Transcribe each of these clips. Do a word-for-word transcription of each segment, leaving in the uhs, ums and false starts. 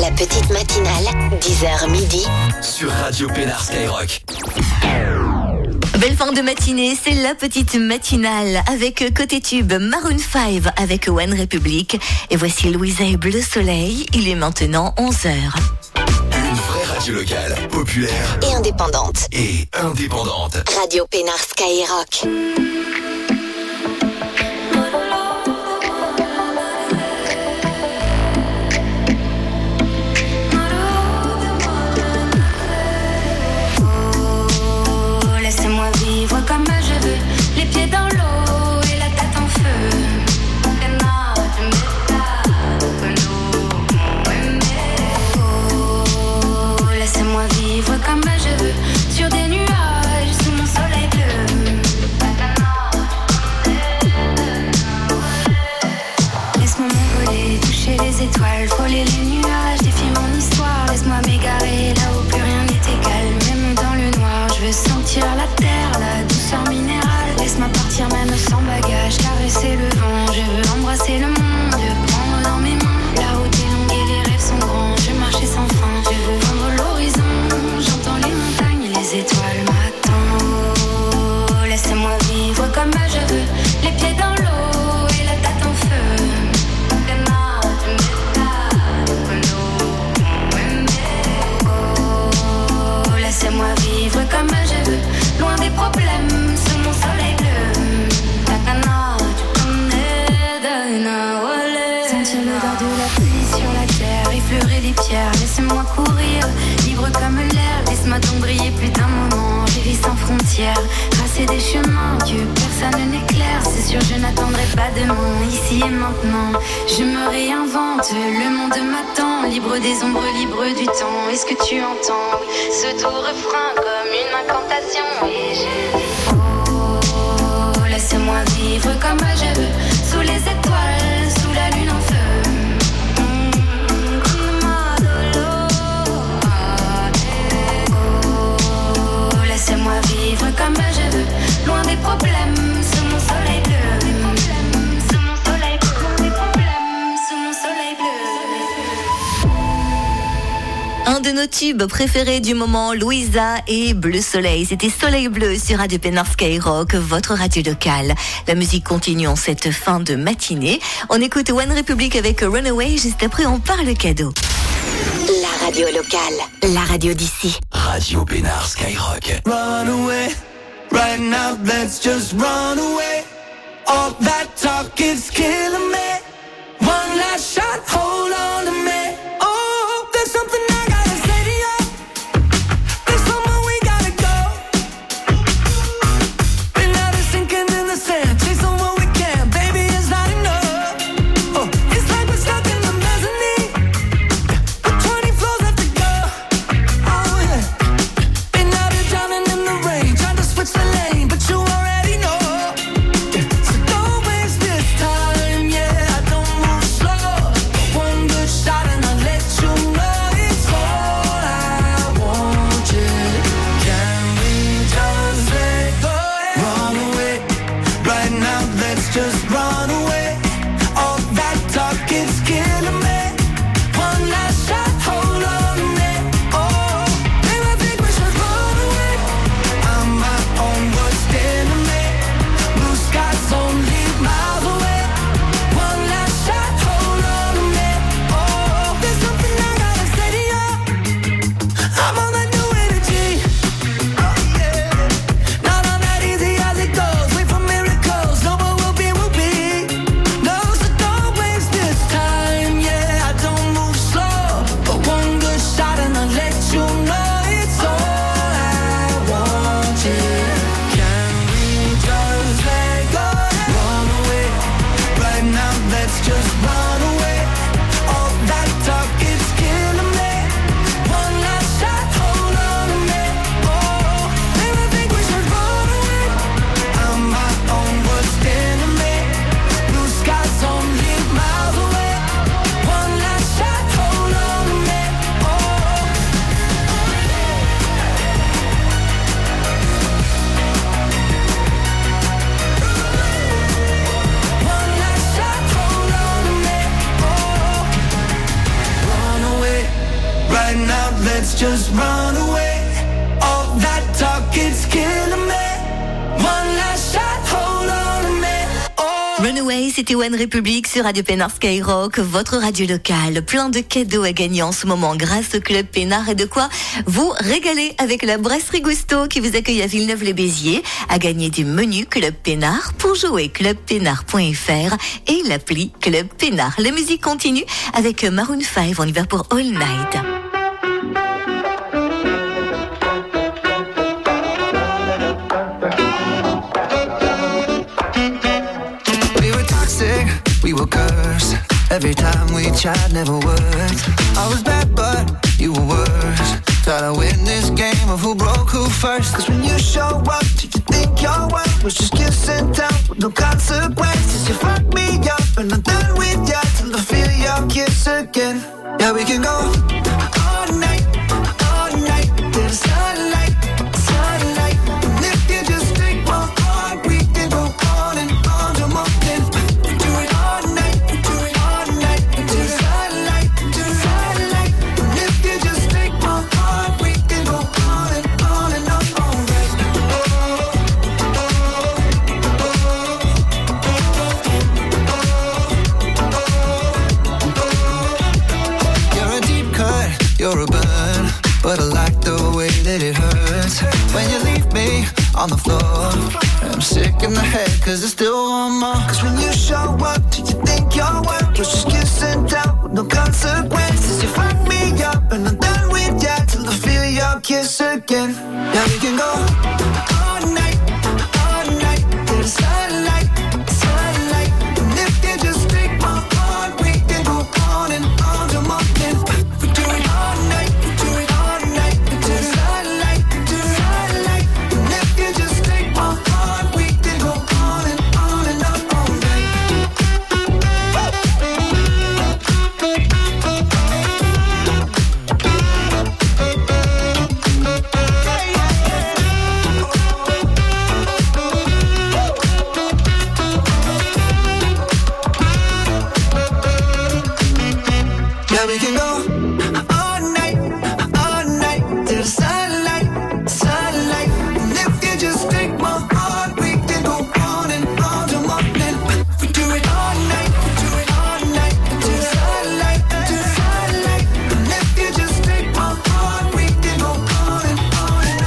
La petite matinale, dix heures midi. Sur Radio Pénard Skyrock. Belle fin de matinée, c'est la petite matinale avec côté tube Maroon cinq avec One Republic. Et voici Louisa et Bleu Soleil, il est maintenant onze heures. Une vraie radio locale, populaire et indépendante. Et indépendante. Radio Pénard Skyrock. Laissez-moi vivre comme je veux, les pieds dans l'eau et la tête en feu. Oh, laissez-moi vivre comme je veux, sur des nuages, sous mon soleil bleu. Laisse-moi m'envoler, toucher les étoiles, frôler les nuages, défier mon histoire. Laisse-moi m'égarer là où plus rien n'est égal, même dans le noir. Je veux sentir la terre, la douceur minérale. Laisse-moi partir même sans bagage, caresser le vent. Je veux embrasser le monde, prendre dans mes mains. La route est longue et les rêves sont grands. Je veux marcher sans fin, je veux vendre l'horizon. J'entends les montagnes, les étoiles m'attendent. Oh, laissez-moi vivre comme je veux, les pieds dans l'eau et la tête en feu. Oh, laissez-moi vivre comme je veux, loin des problèmes, sous mon soleil bleu. Takana, tu connais Dana, olé. Sentir l'odeur de la pluie sur la terre, effleurer les pierres, laissez-moi courir, libre comme l'air. Laisse-moi donc briller plus d'un moment, vivre sans frontières, tracer des chemins que personne n'éclaire. C'est sûr, je n'attendrai pas demain, ici et maintenant. Je me réinvente, le monde m'attend, libre des ombres, libre du temps. Est-ce que tu entends, oui, ce doux refrain comme une incantation? Et je dis, oh, laissez-moi vivre comme je veux, sous les étoiles, sous la lune en feu. Laissez-moi vivre comme je veux, loin des problèmes, sous mon soleil bleu. Des problèmes, sous mon soleil bleu. Des problèmes, sous mon soleil bleu. Un de nos tubes préférés du moment, Louisa et Bleu Soleil. C'était Soleil Bleu sur Radio Pénard Skyrock, votre radio locale. La musique continue en cette fin de matinée. On écoute One Republic avec Runaway. Juste après, on parle cadeau. La radio locale, la radio d'ici. Radio Pénard Skyrock. Run away, right now let's just run away. All that talk is killing me. One last shot, hold on to me. Oh, there's something I gotta say to you. There's somewhere we gotta go. Been out of sinking in the sand, chasing what we can, baby, it's not enough. Oh, it's like we're stuck in the mezzanine, with twenty floors left to go. Oh yeah, been out here drowning in the rain, trying to switch the lane, but you already know. Yeah. So don't waste this time, yeah. let's just run away. All that talk, it's killing me. One last shot, hold on to me. Oh. Runaway, c'était One Republic sur Radio Pénard Skyrock, votre radio locale. Plein de cadeaux à gagner en ce moment grâce au Club Pénard et de quoi vous régaler avec la Brasserie Gusto qui vous accueille à Villeneuve-les-Béziers. À gagner du menu Club Pénard pour jouer club pénard point f r et l'appli Club Pénard. La musique continue avec Maroon five, on y va pour All Night. We were cursed. Every time we tried, never worked. I was bad, but you were worse. Try to win this game of who broke who first. Cause when you show up, did you think your worth was just kissing down with no consequences? You fucked me up and I'm done with ya till I feel your kiss again. Yeah, we can go all night, all night to the sunlight, sunlight. And if you just take my heart, we can go on and on to more than. You're a burn, but I like the way that it hurts when you leave me on the floor. I'm sick in the head cause I still want more. Cause when you show up, do you think your work was just kissing down with no consequences? You fuck me up and I'm done with ya till I feel your kiss again. Yeah, we can go all night, all night to the sunlight, sunlight. And if you just take my heart, we can go on and on till morning. We can go all night, all night to the sunlight, sunlight. And if you just take my heart, we can go on and on till morning. We do it all night, we do it all night to the sunlight, to the sunlight. And if you just take my heart, we can go on and on and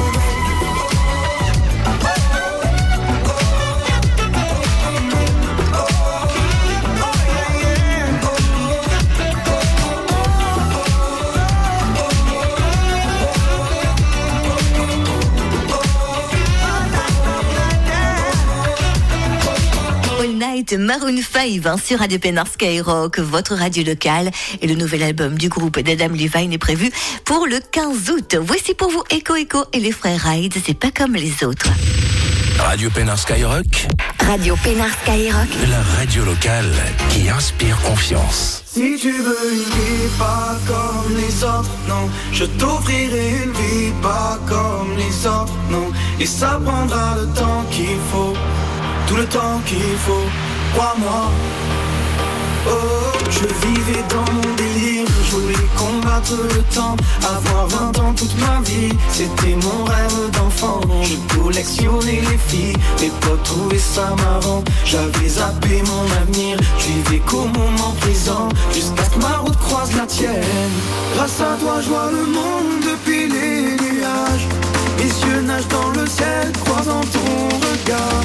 Night, Maroon five hein, sur Radio Pénard Skyrock, votre radio locale. Et le nouvel album du groupe d'Adam Levine est prévu pour le quinze août. Voici pour vous Echo Echo et les frères Hyde, c'est pas comme les autres. Radio Pénard Skyrock, Radio Pénard Skyrock, la radio locale qui inspire confiance. Si tu veux une vie pas comme les autres, non, je t'offrirai une vie pas comme les autres, non. Et ça prendra le temps qu'il faut, tout le temps qu'il faut, crois-moi. Oh, je vivais dans mon délire, je voulais combattre le temps. Avoir vingt ans toute ma vie, c'était mon rêve d'enfant. Je collectionnais les filles, mes potes trouvaient ça marrant. J'avais zappé mon avenir, je vivais qu'au moment présent, jusqu'à ce que ma route croise la tienne. Grâce à toi je vois le monde depuis les nuages. Mes yeux nagent dans le ciel, croisant ton regard.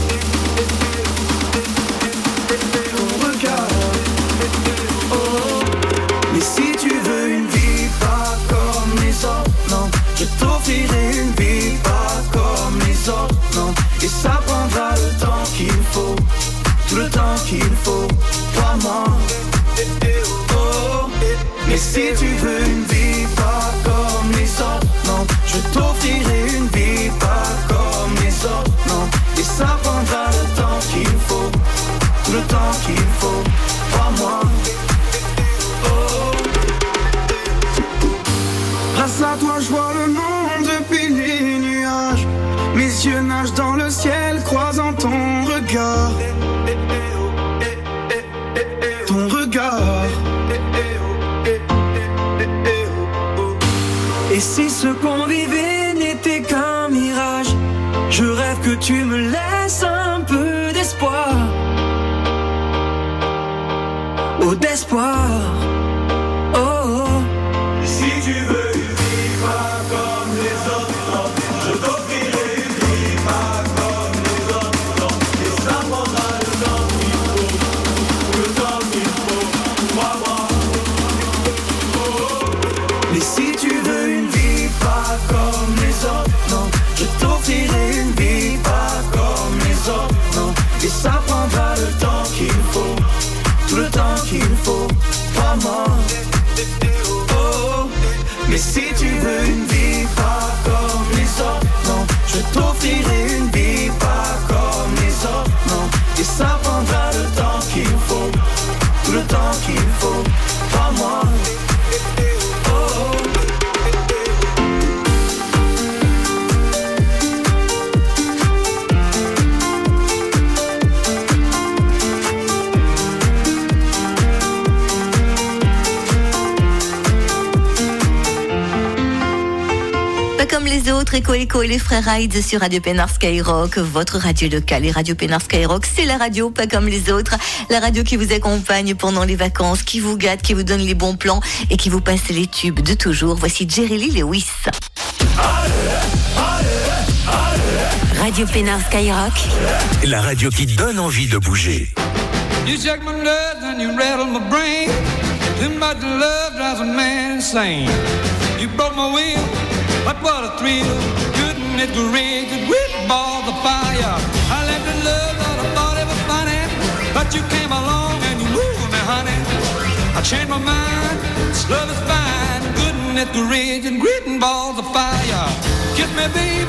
Ton regard. Oh, mais si tu veux une vie pas comme les autres, non, je t'offrirai une vie pas comme les autres, non. Et ça prendra le temps qu'il faut, tout le temps qu'il faut, crois-moi. Oh, mais si tu veux une vie pas comme les autres, non, je t'offrirai une vie pas comme les autres, non. Et ça prendra le temps qu'il faut, tout le temps qu'il faut, crois-moi. Grâce à toi je vois le monde depuis les nuages. Mes yeux nagent dans le ciel, croisant ton regard. Ton regard. Et ce qu'on vivait n'était qu'un mirage. Je rêve que tu me laisses un peu d'espoir. Oh, d'espoir. Oh, oh. Si tu veux une vie pas comme les autres, je t'offrirai une vie pas comme les autres. Et ça prendra le temps qu'il faut, le temps qu'il faut, crois-moi. Oh, oh. Mais si tu veux une vie pas comme les autres, non, je t'offrirai une vie pas comme les autres, non. Et ça prendra le temps qu'il faut, tout le temps qu'il faut, crois-moi. Oh, mais si tu veux une vie pas comme les autres, non, je t'offrirai une vie pas comme les autres, non. Et ça prendra le temps qu'il faut, tout le temps qu'il faut, crois-moi. Comme les autres, Echo Echo et les frères Rides sur Radio Pénard Skyrock, votre radio locale. Et Radio Pénard Skyrock, c'est la radio pas comme les autres, la radio qui vous accompagne pendant les vacances, qui vous gâte, qui vous donne les bons plans et qui vous passe les tubes de toujours. Voici Jerry Lee Lewis. Radio Pénard Skyrock, La radio qui donne envie de bouger. You check my nerves and you rattle my brain. Too much love drives a man insane. You broke my will, but what a thrill. Couldn't it rage and with balls of fire? I left in love, thought I thought it was funny, but you came along and you moved me, honey. I changed my mind, this love is fine. Couldn't it rage and grit and balls of fire? Kiss me, baby.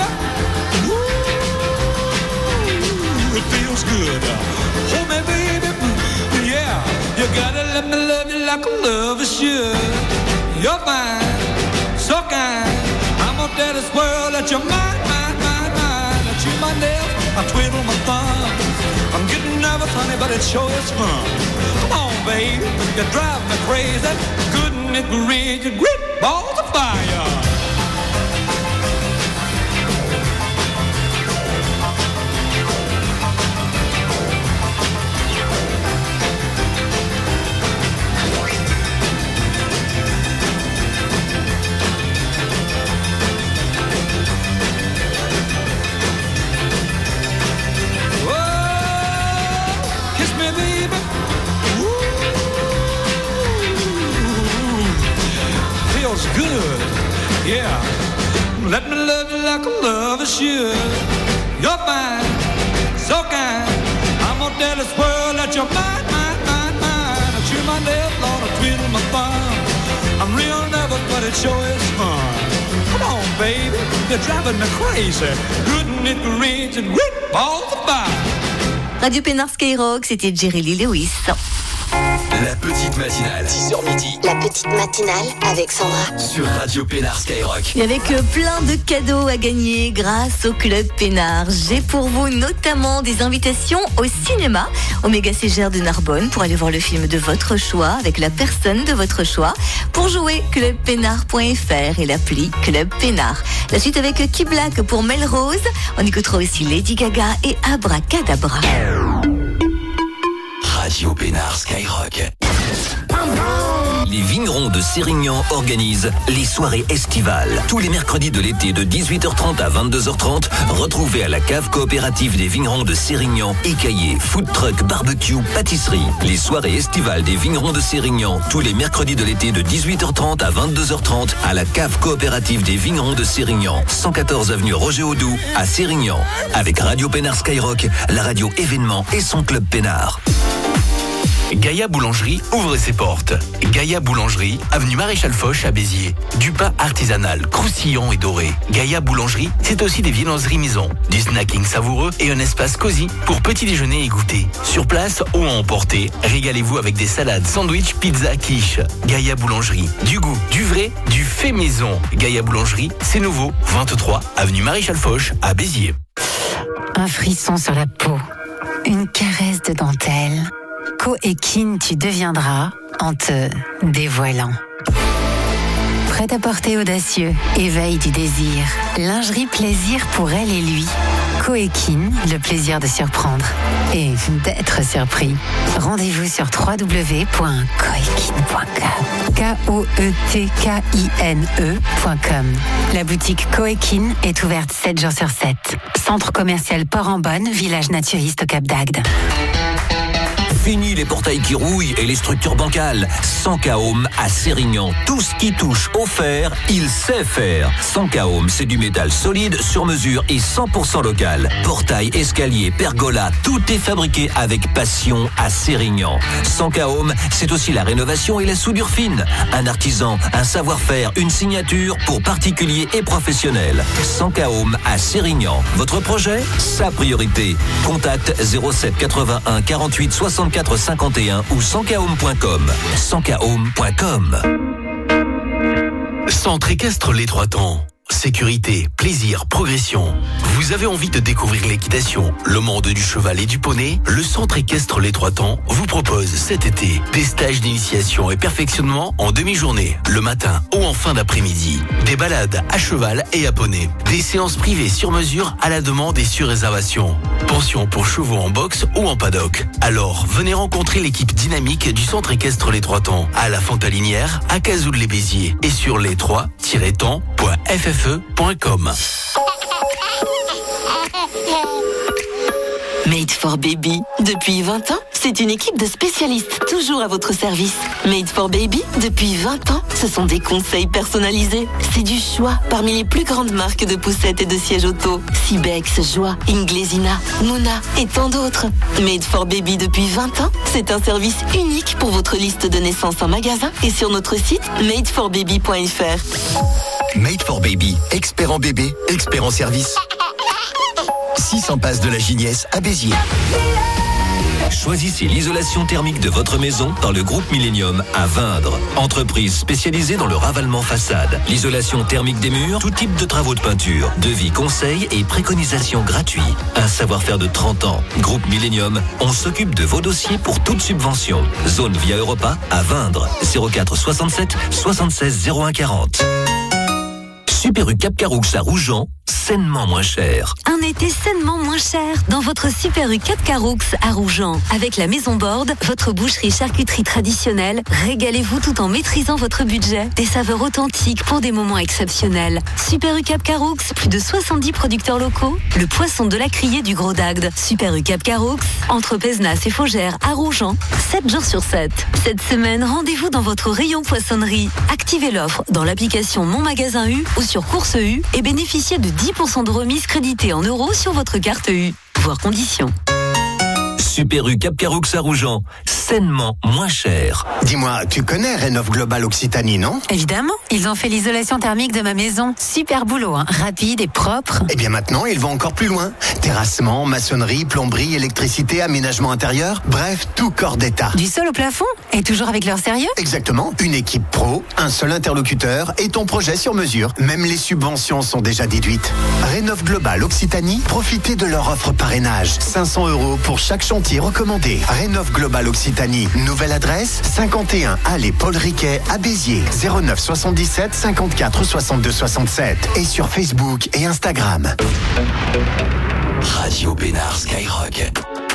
Ooh, it feels good. Hold me, baby. Yeah, you gotta let me love you like a lover should. You're fine, so kind. I'm gonna tell this world that you're mine, mine, mine, mine. I chew my nails, I twiddle my thumbs. I'm getting nervous, honey, but it sure is fun. Come on, baby, you drive me crazy. Couldn't it reach your grip balls of fire? Good, yeah. Let me love you like a lover should. You're fine, so kind. I'm gonna tell this world that you're mine, mine, mine, mine. I chew my nails, Lord, I twiddle my thumb. I'm real nervous, but it sure is fun. Come on, baby, you're driving me crazy. Couldn't it reach and whip balls of fire? Radio Pénard Skyrock, c'était Jerry Lee Lewis. La petite matinale, six heures midi. la petite matinale avec Sandra. Sur Radio Pénard Skyrock. Et avec plein de cadeaux à gagner grâce au Club Pénard. J'ai pour vous notamment des invitations au cinéma au Méga Ségère de Narbonne pour aller voir le film de votre choix avec la personne de votre choix. Pour jouer, club pénard point f r et l'appli Club Pénard. La suite avec Key Black pour Melrose. On écoutera aussi Lady Gaga et Abracadabra. Radio Pénard Skyrock. Les vignerons de Sérignan organisent les soirées estivales. Tous les mercredis de l'été de dix-huit heures trente à vingt-deux heures trente, retrouvez à la cave coopérative des vignerons de Sérignan, écaillés, food truck, barbecue, pâtisserie. Les soirées estivales des vignerons de Sérignan, tous les mercredis de l'été de dix-huit heures trente à vingt-deux heures trente, à la cave coopérative des vignerons de Sérignan, cent quatorze avenue Roger Audoux, à Sérignan. Avec Radio Pénard Skyrock, la radio événement et son club Pénard. Gaïa Boulangerie ouvre ses portes. Gaïa Boulangerie, avenue Maréchal Foch à Béziers. Du pain artisanal, croustillant et doré. Gaïa Boulangerie, c'est aussi des viennoiseries maison, du snacking savoureux et un espace cosy pour petit déjeuner et goûter. Sur place ou à emporter, régalez-vous avec des salades, sandwichs, pizza, quiche. Gaïa Boulangerie, du goût, du vrai, du fait maison. Gaïa Boulangerie, c'est nouveau, vingt-trois avenue Maréchal Foch à Béziers. Un frisson sur la peau, une caresse de dentelle. Co et kin tu deviendras en te dévoilant. Prêt-à-porter audacieux, éveil du désir. Lingerie plaisir pour elle et lui. Koekin, le plaisir de surprendre et d'être surpris. Rendez-vous sur w w w point koekin point com. K O E T K I N E point com. La boutique Koekin est ouverte sept jours sur sept. Centre commercial Port-en-Bonne, village naturiste au Cap d'Agde. Fini les portails qui rouillent et les structures bancales. Sankahome à Sérignan. Tout ce qui touche au fer, il sait faire. Sankahome, c'est du métal solide, sur mesure et cent pour cent local. Portail, escalier, pergola, tout est fabriqué avec passion à Sérignan. Sankahome, c'est aussi la rénovation et la soudure fine. Un artisan, un savoir-faire, une signature pour particuliers et professionnels. Sankahome à Sérignan. Votre projet, sa priorité. Contact zéro sept quatre-vingt-un quarante-huit soixante-quatre cinquante et un ou sankahome point com. sankahome point com. Centre équestre Les Trois Temps. Sécurité, plaisir, progression. Vous avez envie de découvrir l'équitation, le monde du cheval et du poney? Le Centre équestre Les Trois Temps vous propose cet été des stages d'initiation et perfectionnement en demi-journée, le matin ou en fin d'après-midi. Des balades à cheval et à poney. Des séances privées sur mesure à la demande et sur réservation. Pension pour chevaux en boxe ou en paddock. Alors, venez rencontrer l'équipe dynamique du Centre équestre Les Trois Temps à la Fontalinière, à Cazoules-les-Béziers et sur les trois tiret temps point f f e point com. Made for Baby. Depuis vingt ans, c'est une équipe de spécialistes toujours à votre service. Made for Baby, depuis vingt ans, ce sont des conseils personnalisés. C'est du choix parmi les plus grandes marques de poussettes et de sièges auto. Sibex, Joie, Inglesina, Mouna et tant d'autres. Made for Baby depuis vingt ans, c'est un service unique pour votre liste de naissance en magasin et sur notre site made for baby point f r. Made for Baby, expert en bébé, expert en service. six cents passes de la Gignesse à Béziers. Choisissez l'isolation thermique de votre maison dans le groupe Millennium à Vindre. Entreprise spécialisée dans le ravalement façade, l'isolation thermique des murs, tout type de travaux de peinture, devis, conseils et préconisations gratuits. Un savoir-faire de trente ans. Groupe Millennium, on s'occupe de vos dossiers pour toute subvention. Zone Via Europa à Vindre. zéro quatre soixante-sept soixante-seize zéro un quarante. Super U Cap Caroux à Rougeant, sainement moins cher. Un été sainement moins cher dans votre Super U Cap Caroux à Rougeant. Avec la Maison Borde, votre boucherie charcuterie traditionnelle, régalez-vous tout en maîtrisant votre budget. Des saveurs authentiques pour des moments exceptionnels. Super U Cap Caroux, plus de soixante-dix producteurs locaux. Le poisson de la criée du Gros d'Agde. Super U Cap Caroux, entre Pézenas et Faugères à Rougeant, sept jours sur sept. Cette semaine, rendez-vous dans votre rayon poissonnerie. Activez l'offre dans l'application Mon Magasin U ou sur Course U et bénéficiez de dix pour cent de remise créditée en euros sur votre carte U. Voir conditions. Super U Cap Caroux à Rougeant, sainement moins cher. Dis-moi, tu connais Rénov Global Occitanie, non? Évidemment, ils ont fait l'isolation thermique de ma maison. Super boulot, hein. Rapide et propre. Et bien maintenant, ils vont encore plus loin. Terrassement, maçonnerie, plomberie, électricité, aménagement intérieur, bref, tout corps d'état. Du sol au plafond? Et toujours avec leur sérieux? Exactement, une équipe pro, un seul interlocuteur et ton projet sur mesure. Même les subventions sont déjà déduites. Rénov Global Occitanie, profitez de leur offre parrainage. cinq cents euros pour chaque chantier recommandé. Rénov Global Occitanie. Nouvelle adresse, cinquante et un allée Paul Riquet à Béziers. zéro neuf soixante-dix-sept cinquante-quatre soixante-deux soixante-sept. Et sur Facebook et Instagram. Radio Pénard Skyrock.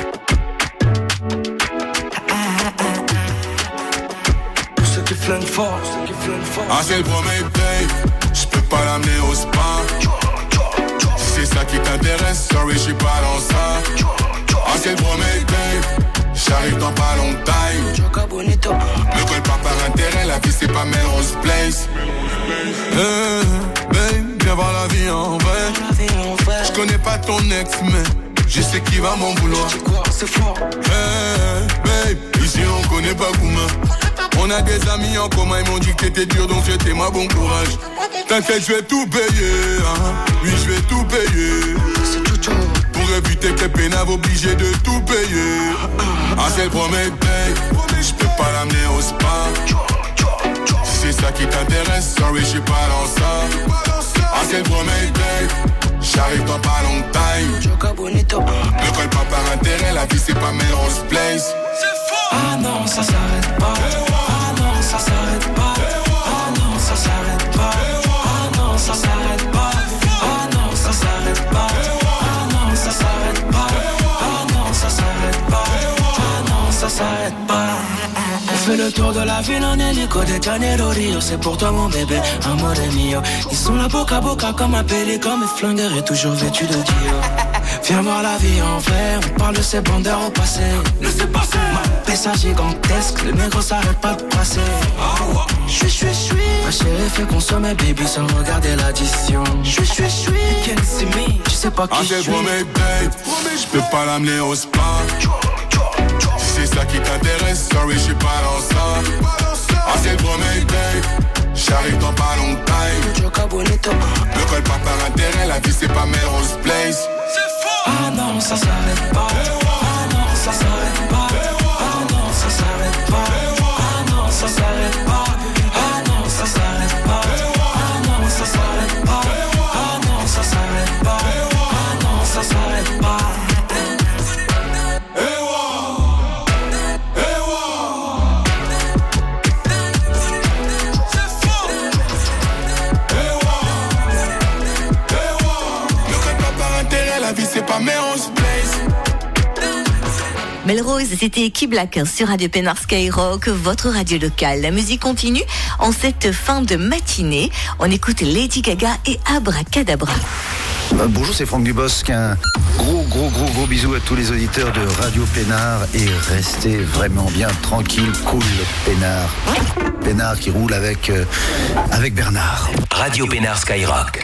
Ceux qui flânent fort, ceux qui flânent fort. Ah, c'est le premier paye. Je peux pas l'amener au spa. Si c'est ça qui t'intéresse, sorry, je suis pas dans ça. Ah, c'est le premier paye. J'arrive dans pas longtemps. Me colle pas par intérêt, la vie c'est pas Melrose Place. Hey, babe, viens voir la vie en vrai. Je connais pas ton ex, mais je sais qui va m'en vouloir. Hey, babe, ici on connaît pas Gouma. On a des amis en commun, ils m'ont dit que t'étais dur, donc c'était moi bon courage. T'inquiète, je vais tout payer, hein. Oui, je vais tout payer. Pour éviter que les pénaves obligés de tout payer. Ah, c'est le premier paye. Je peux pas l'amener au spa. Si c'est ça qui t'intéresse, sorry, je suis pas dans ça. Ah, c'est le premier paye. J'arrive dans pas longtemps. Ne colle pas par intérêt, la vie c'est pas Melrose Place. Ah non, ça s'arrête pas. Ah non, ça s'arrête pas. Ah non, ça s'arrête pas. fait le tour de la ville en hélico de Janeiro Rio. C'est pour toi mon bébé, amore mio. Ils sont là boca à boca comme un pélican, mais flingueur est toujours vêtu de Dio. Viens voir la vie en vrai, on parle de ces bandeurs au passé. Laissez passer. Ma pessa gigantesque, le négro s'arrête pas de passer. J'suis, j'suis, j'suis. Ma chérie fait consommer baby sans regarder l'addition. J'suis, j'suis, j'suis. Can't see me, je sais pas qui j'suis. Promets babe, j'peux pas l'amener au spa. Si c'est ça qui t'intéresse, sorry j'suis pas dans ça. Ah c'est le promets babe, j'arrive dans pas longtemps. Ne colle pas par intérêt, la vie c'est pas Melrose Place. Ah non, ça s'arrête pas. Ah non, ça s'arrête pas. Ah non, ça s'arrête pas. Ah non, ça s'arrête pas. Ah non, ça s'arrête pas. Ah non, ça s'arrête pas. Ah non, ça s'arrête pas. Ah non, ça s'arrête pas. La vie c'est pas Melrose Place. Melrose, c'était Key Black sur Radio Pénard Skyrock, votre radio locale. La musique continue en cette fin de matinée. On écoute Lady Gaga et Abracadabra. Euh, bonjour, c'est Franck Dubosc. Un gros, gros, gros, gros bisou à tous les auditeurs de Radio Pénard et restez vraiment bien tranquille, cool, Pénard. Pénard qui roule avec, euh, avec Bernard. Radio Pénard Skyrock.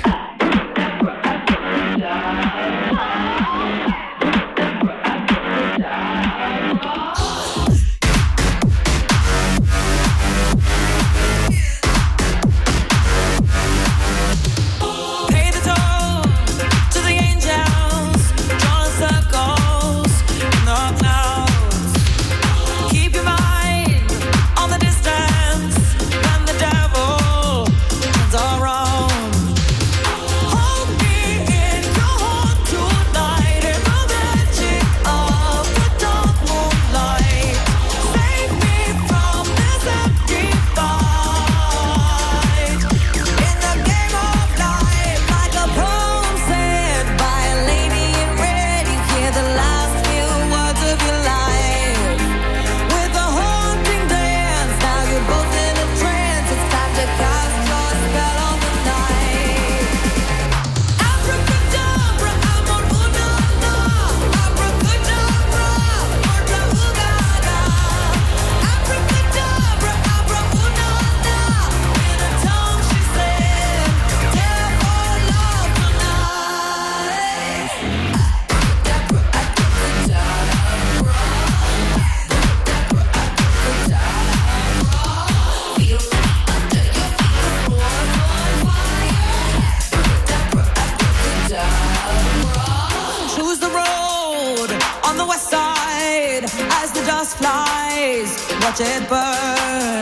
Watch it burn.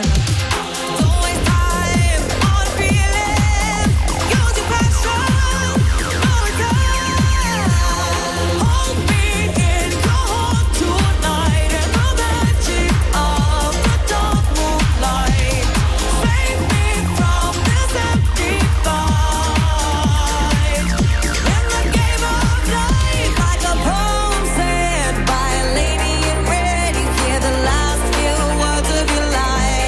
Life.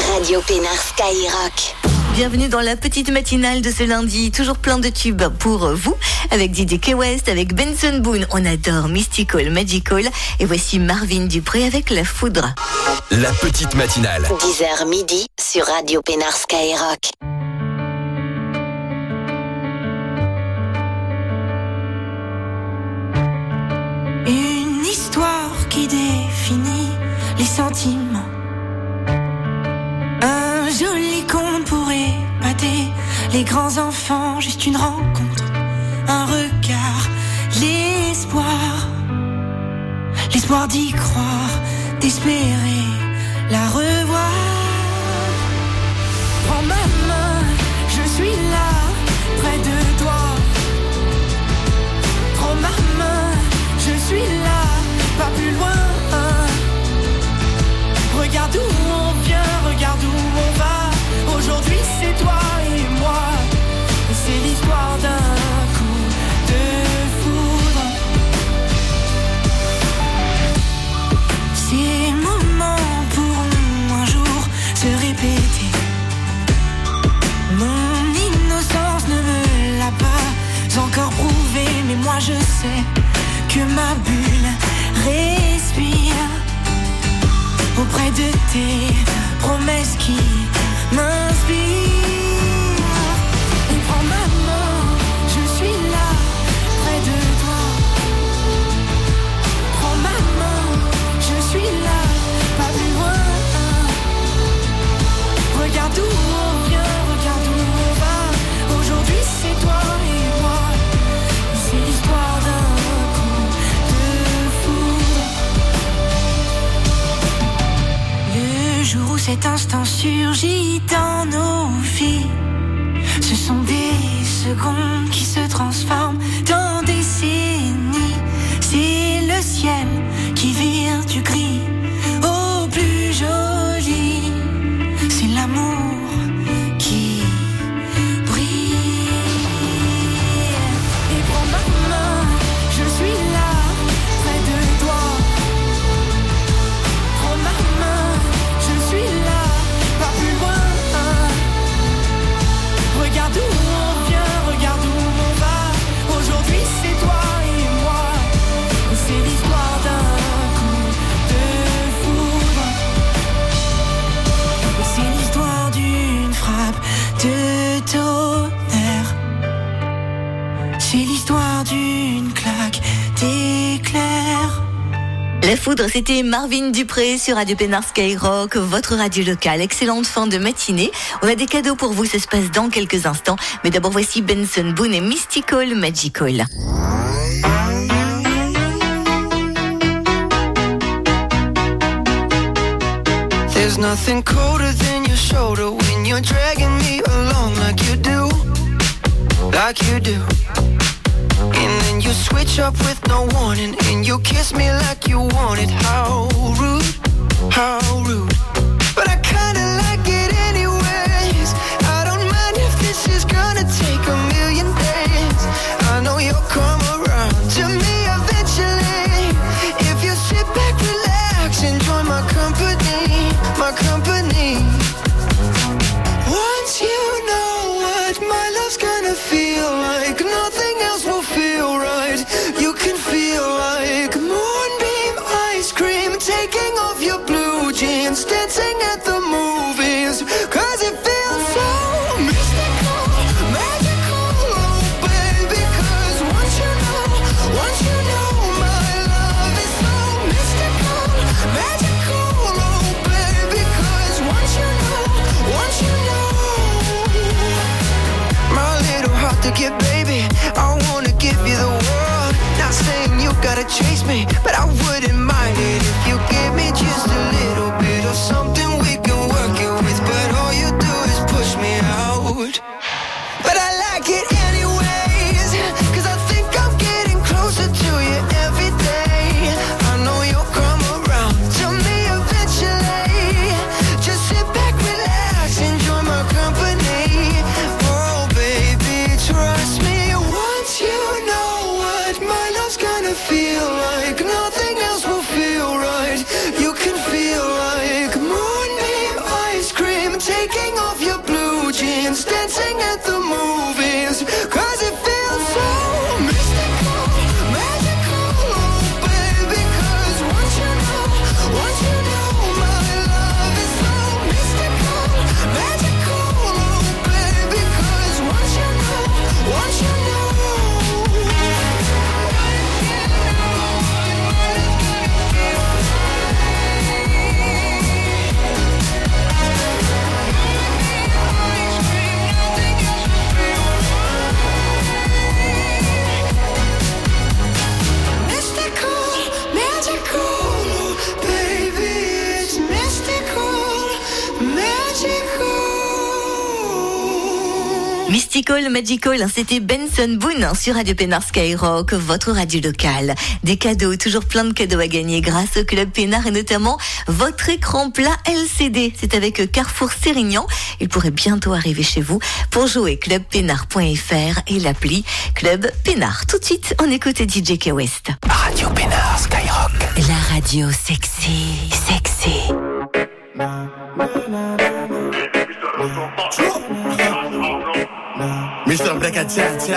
Radio Pénard Skyrock. Bienvenue dans la petite matinale de ce lundi, toujours plein de tubes pour vous, avec D J K West, avec Benson Boone, on adore Mystical, Magical, et voici Marvin Dupré avec La Foudre. La petite matinale. dix heures midi sur Radio Pénard Skyrock. Une histoire qui définit les sentiments. Un joli conte pour épater les grands enfants. Juste une rencontre, un regard, l'espoir. L'espoir d'y croire, d'espérer la revoir. Prends ma main, je suis là, près de toi. Prends ma main, je suis là, pas plus loin. Regarde où on vient, regarde où on va. Aujourd'hui c'est toi et moi. Et c'est l'histoire d'un coup de foudre. Ces moments pourront un jour se répéter. Mon innocence ne me l'a pas encore prouvé. Mais moi je sais que ma bulle respire auprès de tes promesses qui m'inspirent. Et prends ma main, je suis là, près de toi. Prends ma main, je suis là, pas plus loin. Regarde où on vient, regarde où on va. Aujourd'hui c'est toi et moi. C'est l'histoire d'un coup de foudre. Le jour où cet instant surgit dans nos vies, ce sont des secondes qui se transforment dans décennies. C'est le ciel qui vire du gris au plus joli. C'est l'amour qui brille. Et prends ma main, je suis là, près de toi. Prends ma main, je suis là, pas plus loin. Regarde où on vient, regarde où on va. Aujourd'hui c'est toi et moi. Et c'est l'histoire d'un coup de foudre. Et c'est l'histoire d'une frappe de tonnerre. C'est l'histoire d'une claque d'éclair. La Foudre, c'était Marvin Dupré sur Radio Pénard Skyrock, votre radio locale. Excellente fin de matinée. On a des cadeaux pour vous, ça se passe dans quelques instants. Mais d'abord, voici Benson Boone et Mystical, Magical. There's nothing colder than your shoulder when you're dragging me along like you do, like you do. And then you switch up with no warning, and you kiss me like you want it. How rude, how rude. But I kinda like it anyways. I don't mind if this is gonna take a million days. I know you'll come around to me eventually. If you sit back, relax, enjoy my company, my company. Once you know what my love's gonna feel like, nothing else will feel right. You can feel like moonbeam ice cream, taking off your blue jeans, dancing at the movies. Cause it feels so mystical, magical, oh baby. Cause once you know, once you know my love is so mystical, magical, oh baby. Cause once you know, once you know, my little heart to give, baby, I wanna give you the world. Not saying you gotta chase me, but I wouldn't mind it if you give me just a little bit of something we can work it with. But all you do is push me out. But I like it anyways, cause I think I'm getting closer to you every day. I know you'll come around to me eventually. Just sit back, relax, enjoy my company. Oh baby, trust me. Once you know what my love's gonna feel like, no taking off your blue jeans, dancing at the movies, cause it feels so mystical, magical, oh baby, cause once you know, once you know my love is so mystical, magical, oh baby, cause once you know, once you know. Mystical, Magical, c'était Benson Boone sur Radio Pénard Skyrock, votre radio locale. Des cadeaux, toujours plein de cadeaux à gagner grâce au Club Pénard et notamment votre écran plat L C D. C'est avec Carrefour Sérignan. Il pourrait bientôt arriver chez vous. Pour jouer, club pénard point f r et l'appli Club Pénard. Tout de suite, on écoute D J K West. Radio Pénard Skyrock. La radio sexy, sexy. mister Black à tia tia.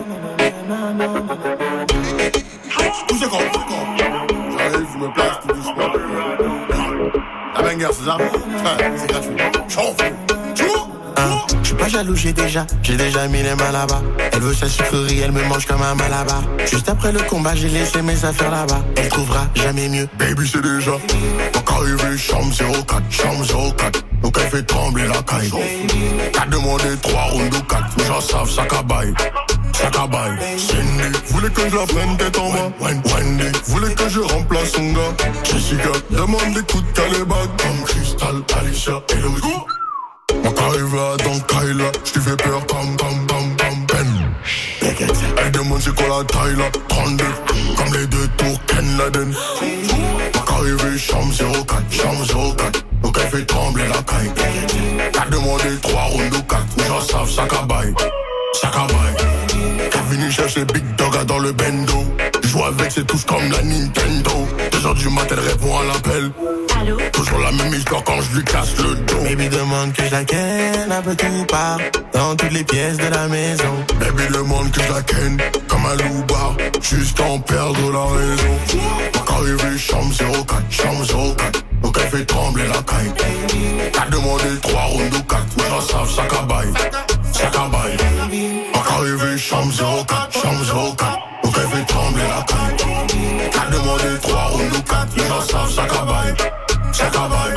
Tout c'est con, c'est con. J'arrive, je me place tout doucement. La banger, c'est ça? C'est gratuit. Chauffe. Hein, je suis pas jaloux, j'ai déjà, j'ai déjà mis les mains là-bas. Elle veut sa sucrerie, elle me mange comme un malabar. Juste après le combat, j'ai laissé mes affaires là-bas. Elle trouvera jamais mieux. Baby, c'est déjà. Donc arrivé, chambre zéro quatre, chambre zéro quatre. Donc elle fait trembler la caille. T'as demandé trois rounds ou quatre. Les gens savent, ça cabaye. Ça cabaye. Cindy, voulez que je la prenne tête en bas. Wendy, voulez que je remplace son gars. Jessica, demande des coups de calébag. Comme Crystal, Alicia et Elodie. On t'arrive là dans Kyla, j't'ai fait peur, bam bam bam bam ben. Elle demande c'est quoi la taille là, trente-deux, comme les deux tours Ken Laden. On arrivé, chambre zéro quatre, chambre zéro quatre, donc elle fait trembler la caille. T'as demandé trois rounds ou quatre, les gens savent ça cabaye, ça cabaye. T'es venu chercher Big Dog dans le bendo. Joue avec c'est tous comme la Nintendo. Deux heures du matin elle répond à l'appel. Allô? Toujours la même histoire quand je lui casse le dos. Baby demande que je la ken un peu tout part, dans toutes les pièces de la maison. Baby demande que je la ken comme un loup-bar, juste en perdre la raison. Donc arrivé, chambre zéro quatre, chambre zéro quatre, donc elle fait trembler la caille. T'as demandé trois rounds ou quatre, les gens savent ça cabaye, ça cabaye. Donc arrivé, chambre zéro quatre, chambre zéro quatre, donc elle fait trembler la caille. T'as demandé trois rounds ou quatre, les gens savent ça cabaye, ça cabaye.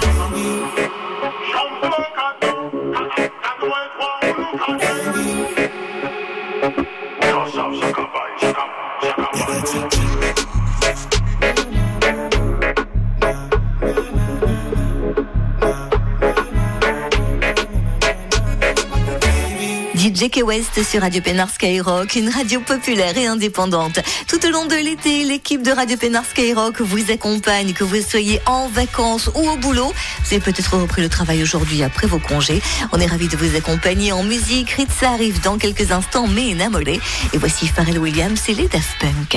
D J K West sur Radio Pénard Skyrock, une radio populaire et indépendante. Tout au long de l'été, l'équipe de Radio Pénard Skyrock vous accompagne, que vous soyez en vacances ou au boulot. Vous avez peut-être repris le travail aujourd'hui après vos congés. On est ravis de vous accompagner en musique. Ritza arrive dans quelques instants, mais Enamoré. Et voici Pharrell Williams et les Daft Punk.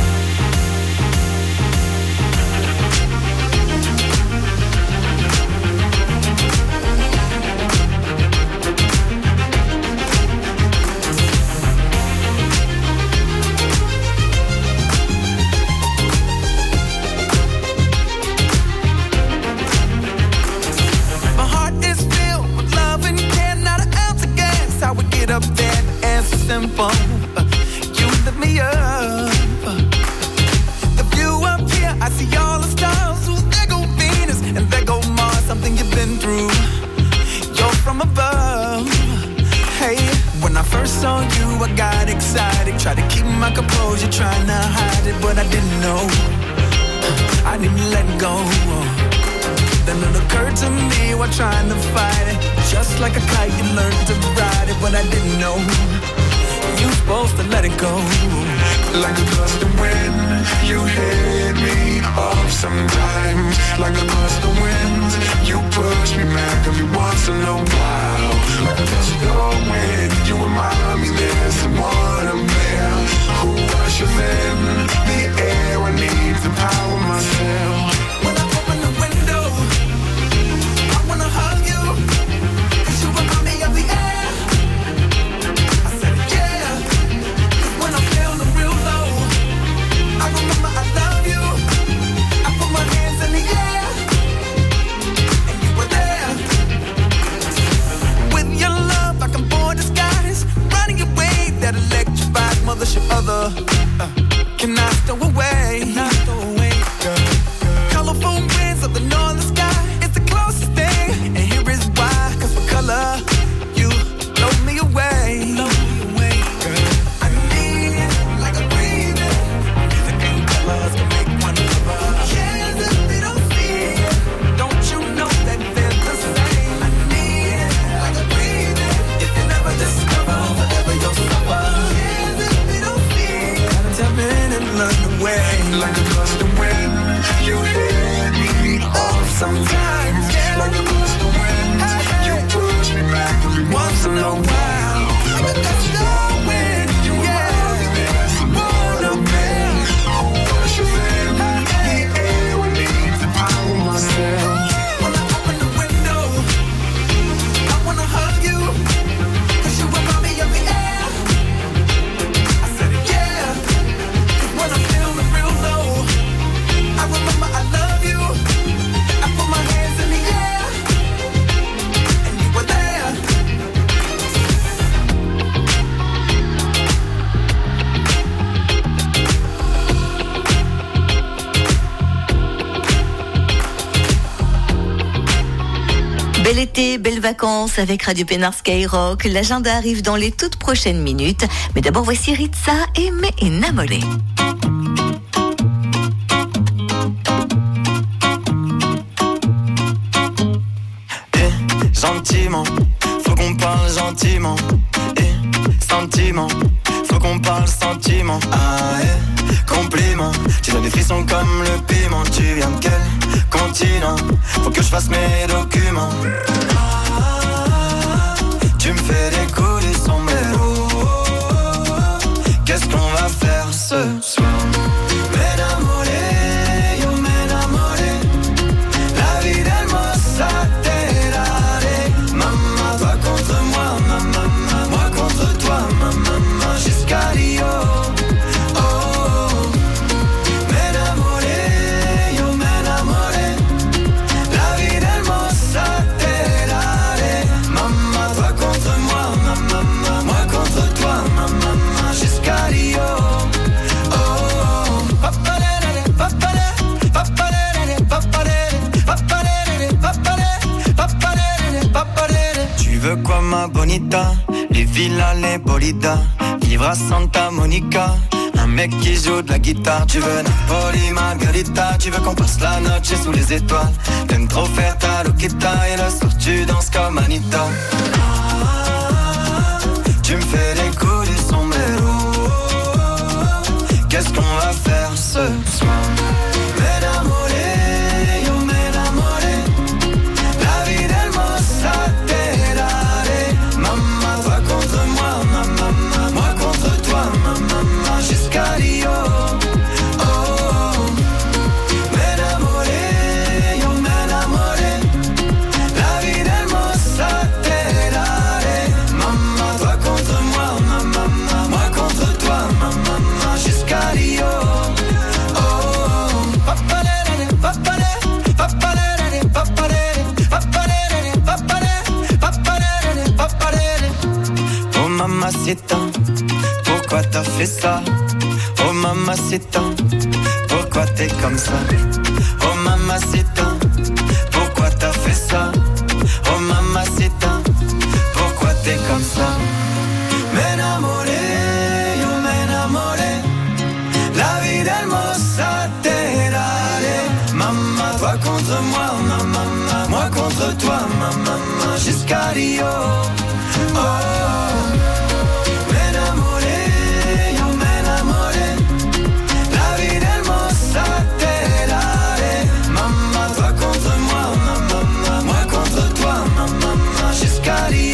Simple, you lift me up. The view up here, I see all the stars. Ooh, there go Venus and there go Mars. Something you've been through. You're from above. Hey, when I first saw you, I got excited. Tried to keep my composure, trying to hide it, but I didn't know. I didn't let go. Then it occurred to me while trying to fight it. Just like a kite, you learned to ride it, but I didn't know. You're supposed to let it go. Like a gust of wind, you hit me off sometimes. Like a gust of wind, you push me back every once in a while. Like a gust of wind, you remind me there's someone up there who rushes in the air. I need to power myself. When I open the window, I wanna hug you. été, belles vacances avec Radio Pénard Skyrock. L'agenda arrive dans les toutes prochaines minutes. Mais d'abord, voici Ritza et Me Enamoré. Eh, gentiment, faut qu'on parle gentiment. Eh, sentiment, faut qu'on parle sentiment. Ah, eh, compliment, tu donnes des frissons comme le piment. Tu viens de quel continent? Faut que je fasse mes documents. Ah, tu me fais décoller sombrero. Qu'est-ce qu'on va faire ce soir? M'enamoré, yo m'enamoré. La vie d'hermosa terare. Maman, toi contre moi, maman, moi contre toi, maman, jusqu'à Rio. Tu veux quoi ma bonita? Les villas, les bolidas. Vivre à Santa Monica. Un mec qui joue de la guitare. Tu veux Napoli, Margarita. Tu veux qu'on passe la noche sous les étoiles. T'aimes trop faire ta loquita. Et le soir tu danses comme Anita. Ah, tu me fais des coups du sombrero. Qu'est-ce qu'on va faire ce soir? M'enamoré, yo m'enamoré. La vie d'hermosa terare. Maman, toi contre moi, maman, moi contre toi, maman, jusqu'à Rio. Oh, m'enamoré, yo m'enamoré. La vie d'hermosa terare. Maman, toi contre moi, maman, moi contre toi, maman, jusqu'à Rio. Oh mamacita, pourquoi t'as fait ça? Oh mamacita, pourquoi t'es comme ça? Oh mamacita, pourquoi t'as fait ça? Oh mamacita, pourquoi t'es comme ça? M'enamoré, yo m'enamoré. La vie d'hermosa terare. Maman, toi contre moi, maman, moi contre toi, maman, jusqu'à Rio. Oh, m'enamoré, yo m'enamoré. La vie d'hermosa terare. Maman, toi contre moi, maman, moi contre toi, maman, jusqu'à Rio.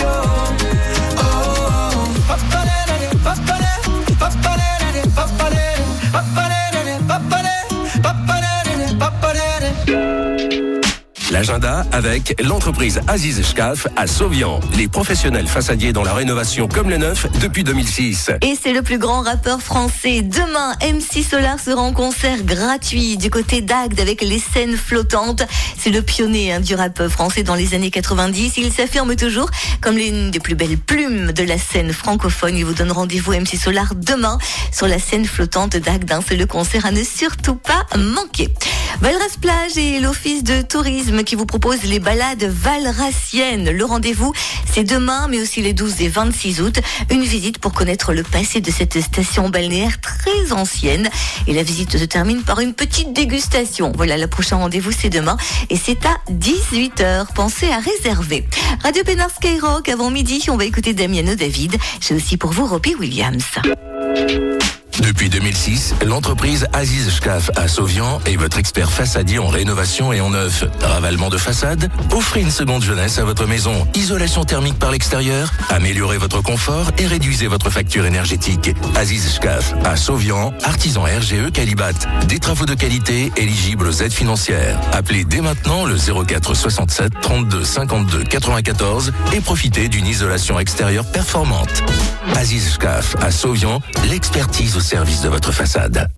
Oh, papalere, papalere, papalere, papalere, papalere, papalere, papalere, papalere. L'agenda avec l'entreprise Aziz Shkaf à Sauvian. Les professionnels façadiers dans la rénovation comme le neuf depuis deux mille six. Et c'est le plus grand rappeur français. Demain, M C Solar sera en concert gratuit du côté d'Agde avec les scènes flottantes. C'est le pionnier hein, du rap français dans les années quatre-vingt-dix. Il s'affirme toujours comme l'une des plus belles plumes de la scène francophone. Il vous donne rendez-vous M C Solar demain sur la scène flottante d'Agde. Hein. C'est le concert à ne surtout pas manquer. Valras Plage et l'Office de tourisme qui vous propose les balades valrassiennes. Le rendez-vous, c'est demain, mais aussi les douze et vingt-six août. Une visite pour connaître le passé de cette station balnéaire très ancienne. Et la visite se termine par une petite dégustation. Voilà, le prochain rendez-vous, c'est demain. Et c'est à dix-huit heures. Pensez à réserver. Radio Pénard Skyrock, avant midi, on va écouter Damiano David. J'ai aussi pour vous Robbie Williams. Depuis deux mille six, l'entreprise Aziz Shkaf à Sauvian est votre expert façadier en rénovation et en neuf. Ravalement de façade, offrez une seconde jeunesse à votre maison. Isolation thermique par l'extérieur, améliorez votre confort et réduisez votre facture énergétique. Aziz Shkaf à Sauvian, artisan R G E Calibat. Des travaux de qualité éligibles aux aides financières. Appelez dès maintenant le zéro quatre soixante-sept trente-deux cinquante-deux quatre-vingt-quatorze et profitez d'une isolation extérieure performante. Aziz Shkaf à Sauvian, l'expertise au service de votre façade.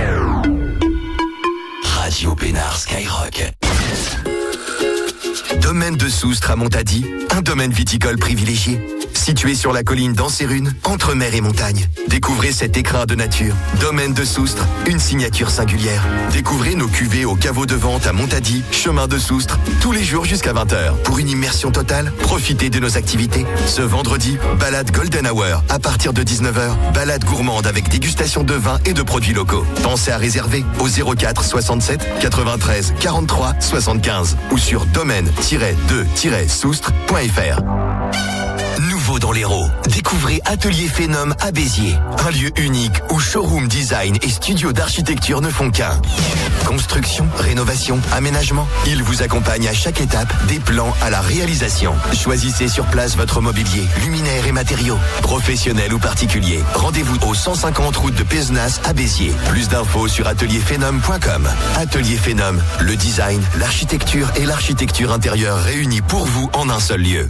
Radio Pénard Skyrock. Domaine de Soustres à Montady, un domaine viticole privilégié. Situé sur la colline d'Anserune, entre mer et montagne. Découvrez cet écrin de nature. Domaine de Soustres, une signature singulière. Découvrez nos cuvées au caveau de vente à Montady, chemin de Soustres, tous les jours jusqu'à vingt heures. Pour une immersion totale, profitez de nos activités. Ce vendredi, balade Golden Hour à partir de dix-neuf heures. Balade gourmande avec dégustation de vins et de produits locaux. Pensez à réserver au zéro quatre soixante-sept quatre-vingt-treize quarante-trois soixante-quinze ou sur domaine tiret deux tiret soustres point f r. Nouveau dans l'Hérault, découvrez Atelier Phénom à Béziers. Un lieu unique où showroom design et studio d'architecture ne font qu'un. Construction, rénovation, aménagement, ils vous accompagnent à chaque étape, des plans à la réalisation. Choisissez sur place votre mobilier, luminaires et matériaux. Professionnels ou particuliers, rendez-vous au cent cinquante route de Pézenas à Béziers. Plus d'infos sur atelier phénom point com. Atelier Phénom, le design, l'architecture et l'architecture intérieure réunis pour vous en un seul lieu.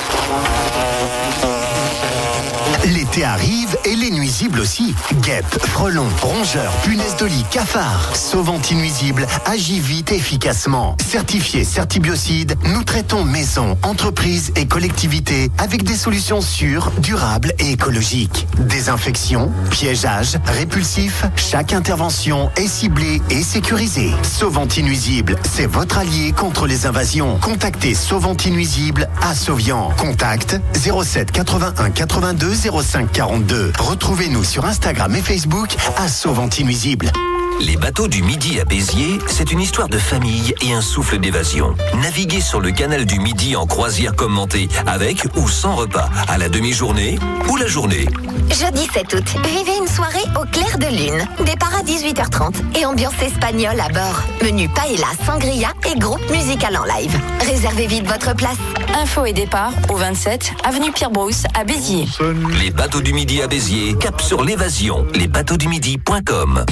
L'été arrive et les nuisibles aussi. Guêpes, frelons, rongeurs, punaises de lit, cafards. Sauvant nuisible agit vite et efficacement. Certifié Certibiocide, nous traitons maisons, entreprises et collectivités avec des solutions sûres, durables et écologiques. Désinfection, piégeage, répulsif, chaque intervention est ciblée et sécurisée. Sauvant nuisible, c'est votre allié contre les invasions. Contactez Sauvant nuisible à Sauvian. Contact zéro sept quatre-vingt-un quatre-vingt-deux zéro cinq quarante-deux. Retrouvez-nous sur Instagram et Facebook à Sauvant nuisible. Les bateaux du Midi à Béziers, c'est une histoire de famille et un souffle d'évasion. Naviguez sur le canal du Midi en croisière commentée, avec ou sans repas, à la demi-journée ou la journée. Jeudi sept août, vivez une soirée au clair de lune. Départ à dix-huit heures trente et ambiance espagnole à bord. Menu paella, sangria et groupe musical en live. Réservez vite votre place. Info et départ au vingt-sept avenue Pierre-Brousse à Béziers. Les bateaux du Midi à Béziers, cap sur l'évasion, les bateaux du midi point com.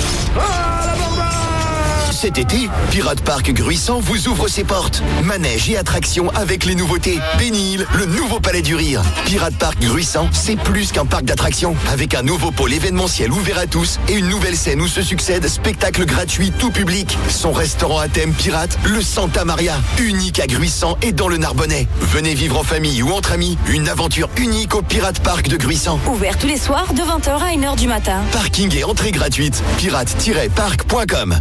Cet été, Pirate Park Gruissant vous ouvre ses portes. Manège et attractions avec les nouveautés. Bénil, le nouveau palais du rire. Pirate Park Gruissant, c'est plus qu'un parc d'attractions. Avec un nouveau pôle événementiel ouvert à tous et une nouvelle scène où se succèdent spectacles gratuits tout public. Son restaurant à thème pirate, le Santa Maria, unique à Gruissant et dans le Narbonnais. Venez vivre en famille ou entre amis une aventure unique au Pirate Park de Gruissant. Ouvert tous les soirs de vingt heures à une heure du matin. Parking et entrée gratuite. pirate tiret park point com.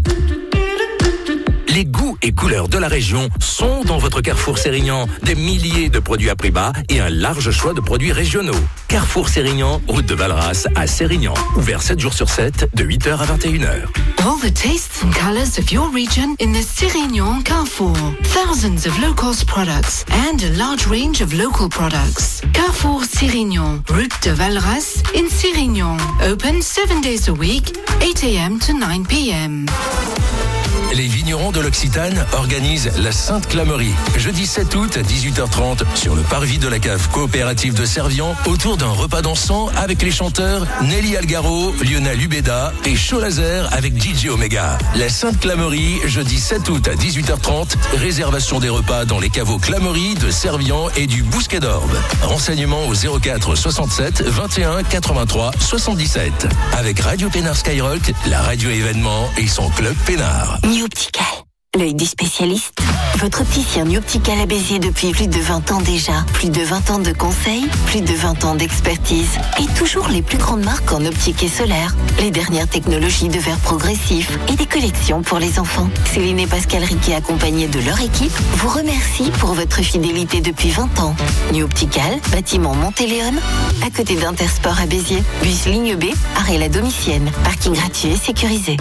Les goûts et couleurs de la région sont dans votre Carrefour Sérignan. Des milliers de produits à prix bas et un large choix de produits régionaux. Carrefour Sérignan, route de Valras à Sérignan. Ouvert sept jours sur sept, de huit heures à vingt et une heures. All the tastes and colors of your region in the Sérignan Carrefour. Thousands of low-cost products and a large range of local products. Carrefour Sérignan, route de Valras in Sérignan. Open seven days a week, eight a.m. to nine p.m. Les vignerons de l'Occitane organisent la Sainte Clamerie. Jeudi sept août à dix-huit heures trente sur le parvis de la cave coopérative de Servian autour d'un repas dansant avec les chanteurs Nelly Algaro, Lionel Ubeda et Show Laser avec D J Omega. La Sainte Clamerie, jeudi sept août à dix-huit heures trente. Réservation des repas dans les caveaux Clamerie de Servian et du Bousquet d'Orbe. Renseignements au zéro quatre soixante-sept vingt et un quatre-vingt-trois soixante-dix-sept. Avec Radio Pénard Skyrock, la radio événement et son club Pénard. Optical, l'œil du spécialiste. Votre opticien Nu Optical à Béziers depuis plus de vingt ans déjà. Plus de vingt ans de conseils, plus de vingt ans d'expertise. Et toujours les plus grandes marques en optique et solaire. Les dernières technologies de verre progressif et des collections pour les enfants. Céline et Pascal Riquet, accompagnés de leur équipe, vous remercient pour votre fidélité depuis vingt ans. Nu Optical, bâtiment Montéléon, à côté d'Intersport à Béziers. Bus ligne B, arrêt la Domitienne. Parking gratuit et sécurisé.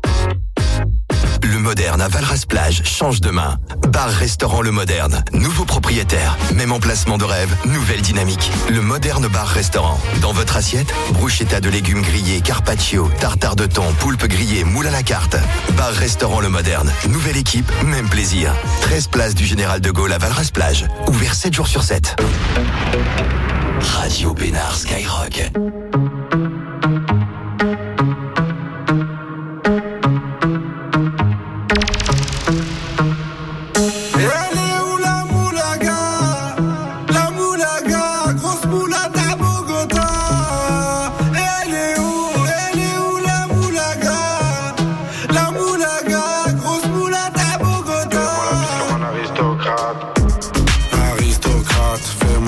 Le Moderne à Valras-Plage change de main. Bar-restaurant Le Moderne. Nouveau propriétaire. Même emplacement de rêve. Nouvelle dynamique. Le Moderne Bar-Restaurant. Dans votre assiette, bruschetta de légumes grillés, carpaccio, tartare de thon, poulpe grillé, moule à la carte. Bar-restaurant Le Moderne. Nouvelle équipe, même plaisir. treize place du Général de Gaulle à Valras-Plage. Ouvert sept jours sur sept. Radio Pénard Skyrock.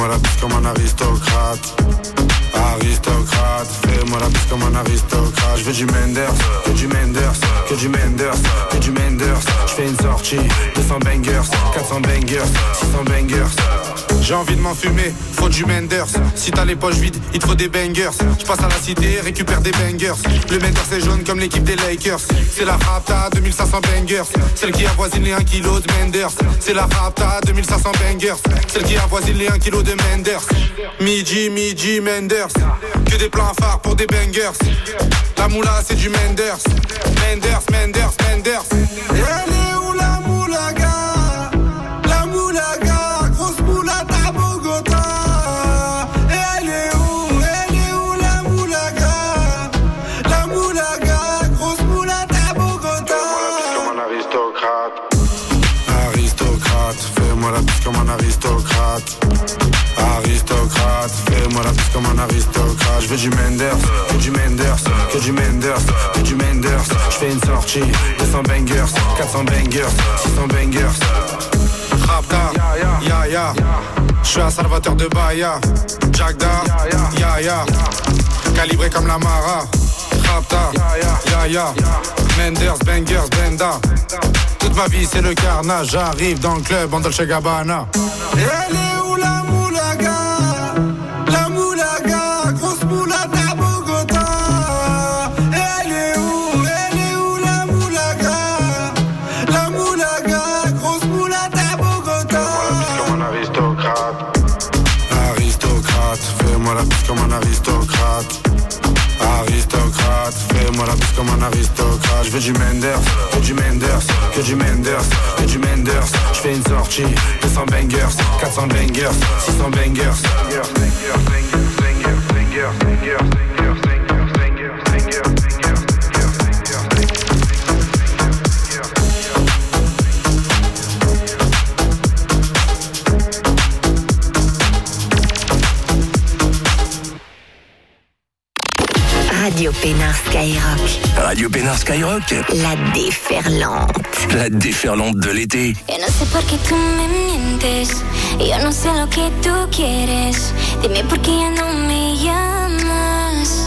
fais-moi la bise comme un aristocrate. Aristocrate, fais-moi la bise comme un aristocrate. Je veux du Menders, que du Menders, que du Menders, que du Menders. Je fais une sortie, deux cents bangers, quatre cents bangers, six cents bangers. J'ai envie de m'enfumer, faut du Menders. Si t'as les poches vides, il te faut des bangers. Je passe à la cité, récupère des bangers. Le Menders est jaune comme l'équipe des Lakers. C'est la Rapta, deux mille cinq cents bangers. Celle qui avoisine les un kilo de Menders. C'est la Rapta, deux mille cinq cents bangers. Celle qui avoisine les un kilo de Menders. Midi, midi, Menders. Que des plans phares pour des bangers. La moula c'est du Menders. Menders, Menders, Menders. Et elle est où la moulaga? La moulaga, grosse moulade à Bogota. Et elle est où? Elle est où la moulaga? La moulaga, grosse moulade à Bogota. Fais-moi la bise comme un aristocrate. Aristocrate, fais-moi la bise comme un aristocrate. Aristocrate, fais-moi la bise comme un aristocrate. Je veux du Menders, que du Menders, que du Menders, que du Menders. Je fais une sortie, deux cents bangers, quatre cents bangers, six cents bangers. Rapta, ya ya, je suis un salvateur de Bahia. Jagda, ya ya, calibré comme la Mara. Rapta, ya ya, Menders, bangers, benda. Toute ma vie c'est le carnage. J'arrive dans le club en Dolce Gabbana. Et elle est où la moulaga? La moulaga, grosse moulade à Bogota. Et elle est où? Elle est où la moulaga? La moulaga, grosse moulade à Bogota. Fais-moi la bise comme un aristocrate. Aristocrate, fais-moi la bise comme un aristocrate. Aristocrate, fais-moi la bise comme un aristocrate. Je veux du Menders, que du Menders, que du Menders, que du Menders. Je fais une sortie, deux cents bangers, quatre cents bangers, six cents bangers. Radio Pénard Skyrock. Radio Pénard Skyrock. La déferlante. La déferlante de l'été. Yo no sé por qué tú me mientes. Yo no sé lo que tú quieres. Dime por qué ya no me llamas.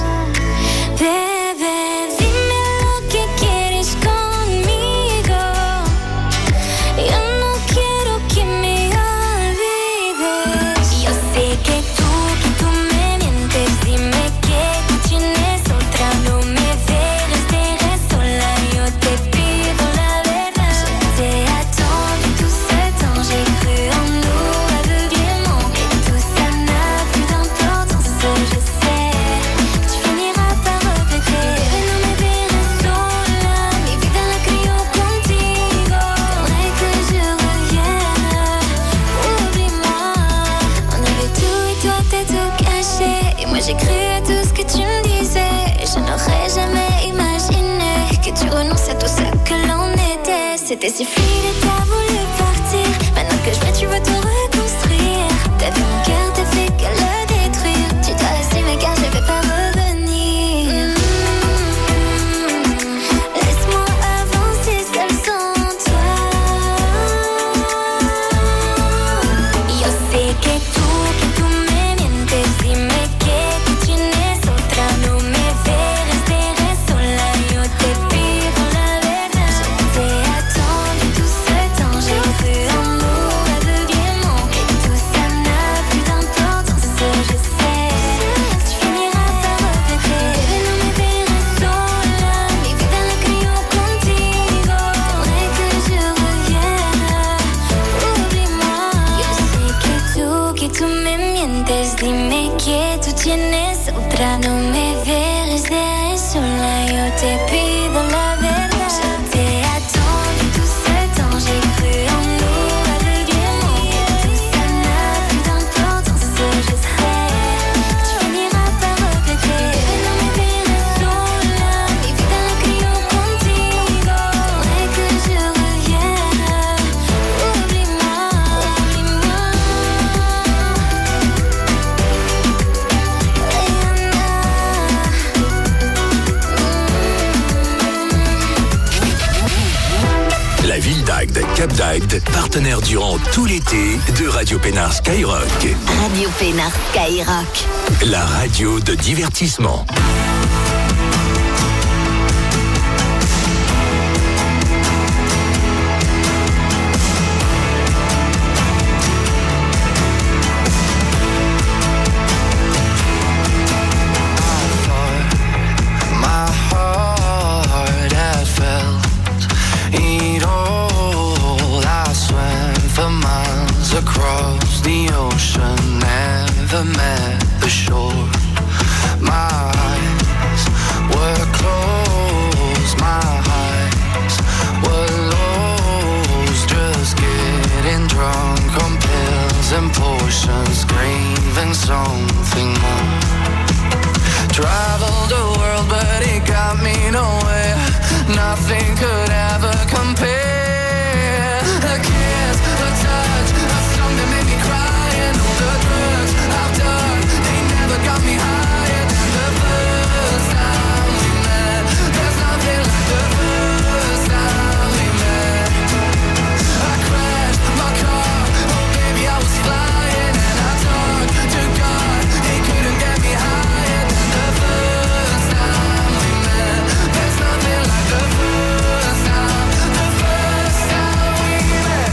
Bebé, dime lo que quieres conmigo. Yo no quiero que me olvides. Yo sé que tú, que tú me mientes. Dime que tú tienes otra. No me dejes, dejes sola. Yo te pido la verdad. Je t'ai attendu tout ce temps. J'ai cru en nous aveuglément. Mais tout ça n'a plus d'importance. Je sais que tu finiras par regretter. No me dejes sola. Mi vida la creo contigo. T'aimerais que je revienne. Oublie-moi. On avait tout et toi t'es tout caché. Et moi j'ai cru à tout ce que tu me disais. Je n'aurais jamais imaginé que tu renonces à tout ce que l'on était. C'était si fluide et t'as voulu partir. Maintenant que je vais, tu veux te reconstruire. T'as vu mon cœur, t'as fait que le détruire. Tu dois assumer car je vais pas revenir. Laisse-moi avancer seul sans toi. Yo sé que tú, que tú me mientes. Dime que tú tienes otra. No me dejes, dejes sola. Yo te pido la verdad. Je t'ai attendu tout ce temps. J'ai cru en nous aveuglément. Mais tout ça n'a plus d'importance. Je sais que tu finiras par regretter. No me dejes sola. Mi vida la creo contigo. T'aimerais que je revienne. Oublie-moi. Yo sé que tú, que tú me mientes. Dime que tú tienes otra. No me dejes, dejes sola. Yo te pido la verdad. Je t'ai attendu tout ce temps. J'ai cru en nous aveuglément. Mais tout ça n'a plus d'importance. Je sais que tu finiras par regretter. No me dejes sola. Mi vida la creo contigo. T'aimerais que je revienne. Oublie-moi, oublie-moi. Rihanna. Cap d'Agde, partenaire durant tout l'été de Radio Pénard Skyrock. Radio Pénard Skyrock. La radio de divertissement. Across the ocean, never met the shore. My eyes were closed, my eyes were lost. Just getting drunk on pills and potions, craving something more. Traveled the world, but it got me nowhere. Nothing could ever compare. A kiss, a touch, a song that made me cry, and all the drugs I've done, they never got me higher than the first time we met. There's nothing like the first time we met. I crashed my car, oh baby I was flying, and I talked to God, he couldn't get me higher than the first time we met. There's nothing like the first time, the first time we met.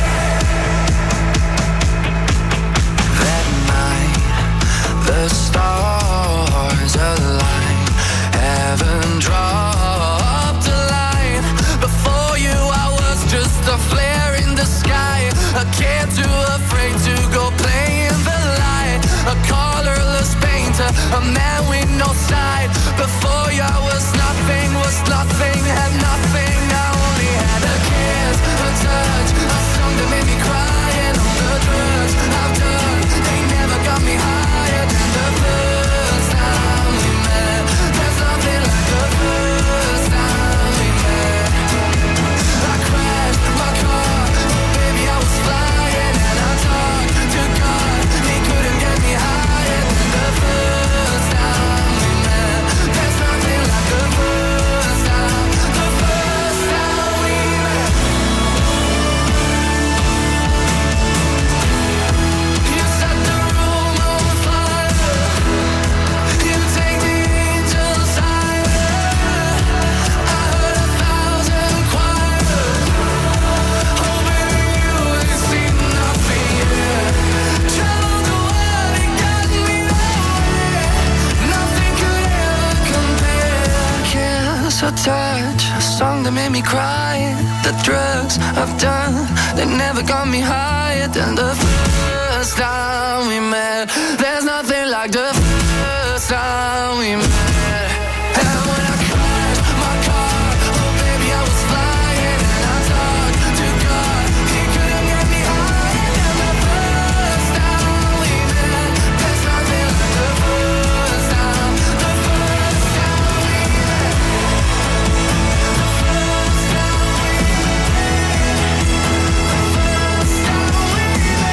That night, the stars aligned, heaven dropped a line. Before you I was just a flare in the sky, a kid too afraid to go play in the light, a colorless painter, a man with no side. Before you I was nothing, was nothing, had nothing. I only had a kiss, a touch, a song that made me cry, and all the drugs I've done, they never got me higher than the first time we met. There's nothing like the first time we met. I crashed my car, oh baby I was flying, and I talked to God, he couldn't get me higher than the first time we met. There's nothing like the first time, the first time we met. You set the room on fire, you take the angels higher. I heard a thousand choirs, oh baby you ain't seen nothing yet. Traveled the world and got me nowhere, nothing could ever compare. Kiss, a touch, a song that made me cry, the drugs I've done, they never got me higher than the first time we met. There's nothing like the first time we met. And when I crashed my car, oh baby I was flying, and I talked to God, he couldn't get me higher than the first time we met. There's nothing like the first time, the first time we met. The first time we met. The first time we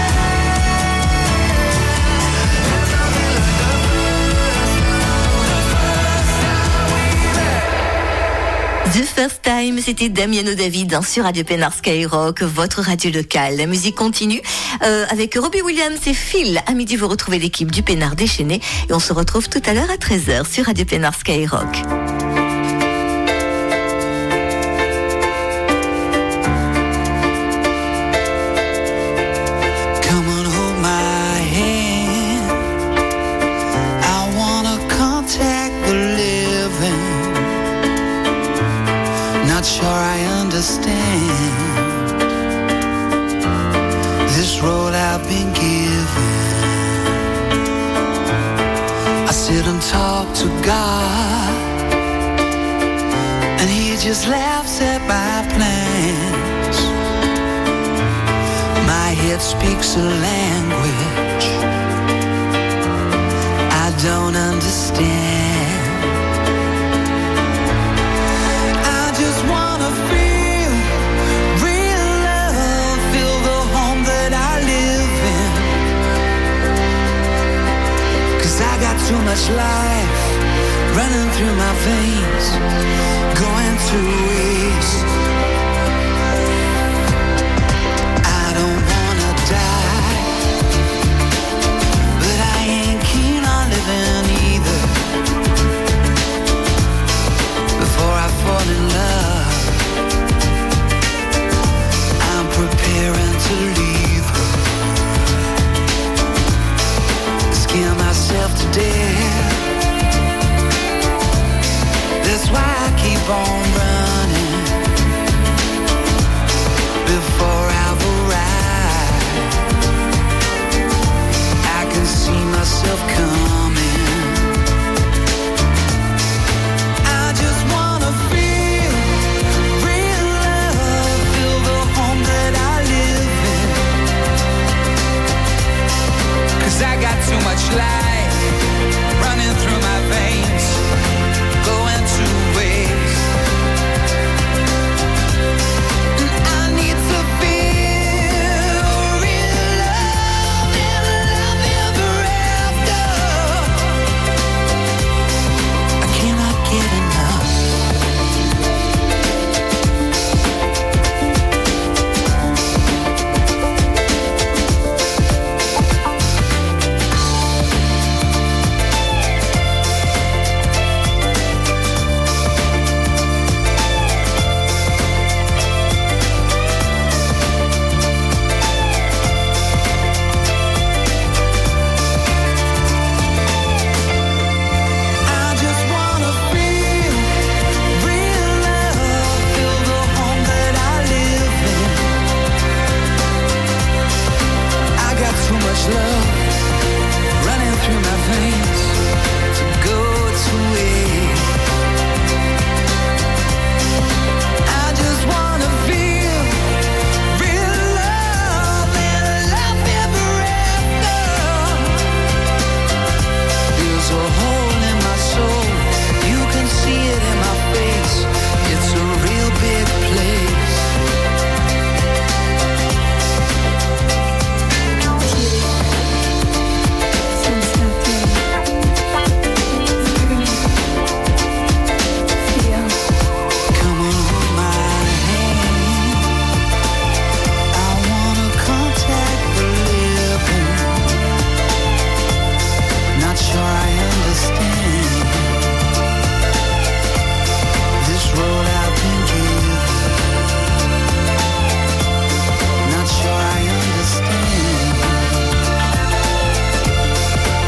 met. There's nothing like the first time, the first time we met. The First Time, c'était Damiano David hein, sur Radio Pénard Skyrock, votre radio locale. La musique continue euh, avec Robbie Williams et Phil. À midi, vous retrouvez l'équipe du Pénard déchaîné et on se retrouve tout à l'heure à treize heures sur Radio Pénard Skyrock. Come on, hold my hand. I wanna contact the living. Not sure I understand this road I've been given. I sit and talk to God, and He just laughs at my plans. My head speaks a language I don't understand. I just wanna feel real love, feel the home that I live in. 'Cause I got too much life running through my veins, going to waste. myself to death. That's why I keep on running before I've arrived. I can see myself coming. I just wanna feel real love, feel the home that I live in. 'Cause I got too much life